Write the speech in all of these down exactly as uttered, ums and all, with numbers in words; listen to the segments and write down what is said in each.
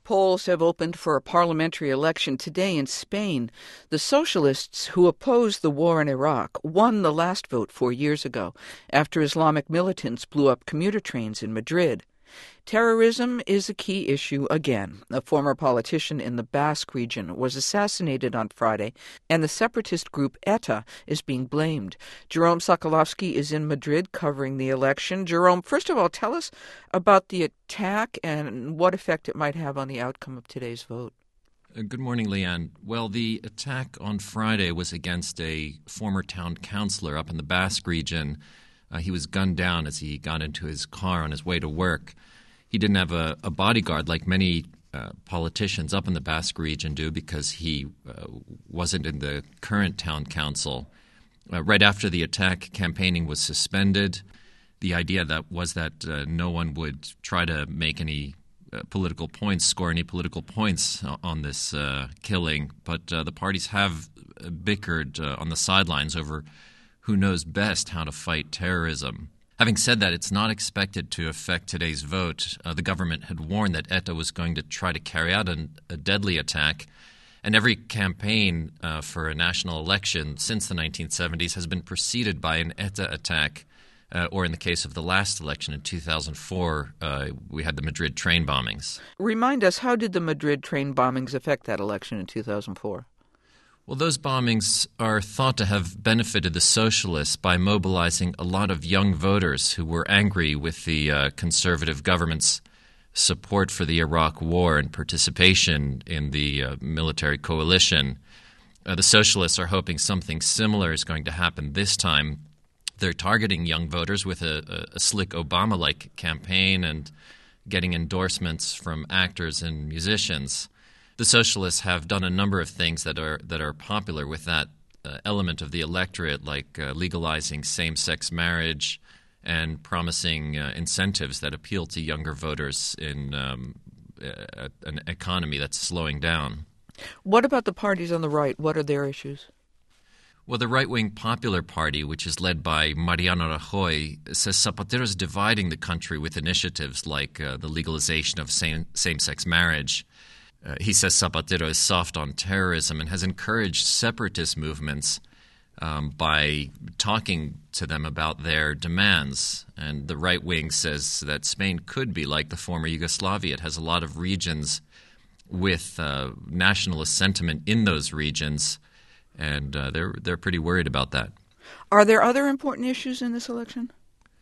Polls have opened for a parliamentary election today in Spain. The socialists who opposed the war in Iraq won the last vote four years ago after Islamic militants blew up commuter trains in Madrid. Terrorism is a key issue again. A former politician in the Basque region was assassinated on Friday, and the separatist group ETA is being blamed. Jerome Sokolovsky is in Madrid covering the election. Jerome, first of all, tell us about the attack and what effect it might have on the outcome of today's vote. Uh, good morning, Leanne. Well, the attack on Friday was against a former town councillor up in the Basque region. Uh, he was gunned down as he got into his car on his way to work. He didn't have a, a bodyguard like many uh, politicians up in the Basque region do because he uh, wasn't in the current town council. Uh, right after the attack, campaigning was suspended. The idea that was that uh, no one would try to make any uh, political points, score any political points on this uh, killing. But uh, the parties have bickered uh, on the sidelines over who knows best how to fight terrorism. Having said that, it's not expected to affect today's vote. Uh, the government had warned that ETA was going to try to carry out an, a deadly attack, and every campaign uh, for a national election since the nineteen seventies has been preceded by an ETA attack, uh, or in the case of the last election in two thousand four, uh, we had the Madrid train bombings. Remind us, how did the Madrid train bombings affect that election in two thousand four? Well, those bombings are thought to have benefited the socialists by mobilizing a lot of young voters who were angry with the uh, conservative government's support for the Iraq war and participation in the uh, military coalition. Uh, the socialists are hoping something similar is going to happen this time. They're targeting young voters with a, a, a slick Obama-like campaign and getting endorsements from actors and musicians. The socialists have done a number of things that are that are popular with that uh, element of the electorate, like uh, legalizing same-sex marriage and promising uh, incentives that appeal to younger voters in um, a, an economy that's slowing down. What about the parties on the right? What are their issues? Well, the right-wing Popular Party, which is led by Mariano Rajoy, says Zapatero is dividing the country with initiatives like uh, the legalization of same, same-sex marriage. Uh, he says Zapatero is soft on terrorism and has encouraged separatist movements um, by talking to them about their demands. And the right wing says that Spain could be like the former Yugoslavia. It has a lot of regions with uh, nationalist sentiment in those regions, and uh, they're they're pretty worried about that. Are there other important issues in this election?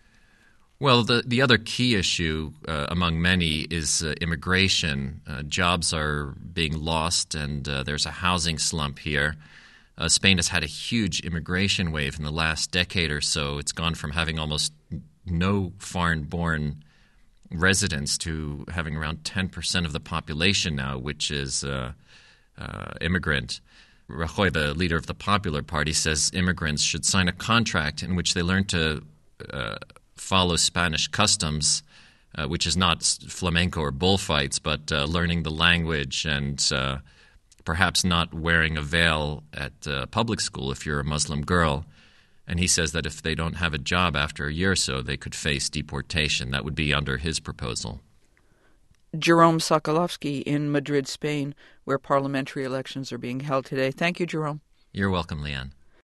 Well, the, the other key issue uh, among many is uh, immigration. Uh, jobs are being lost, and uh, there's a housing slump here. Uh, Spain has had a huge immigration wave in the last decade or so. It's gone from having almost no foreign-born residents to having around ten percent of the population now, which is uh, uh, immigrant. Rajoy, the leader of the Popular Party, says immigrants should sign a contract in which they learn to uh, follow Spanish customs, uh, which is not flamenco or bullfights, but uh, learning the language and uh, perhaps not wearing a veil at uh, public school if you're a Muslim girl. And he says that if they don't have a job after a year or so, they could face deportation. That would be under his proposal. Jerome Sokolovsky in Madrid, Spain, where parliamentary elections are being held today. Thank you, Jerome. You're welcome, Leanne.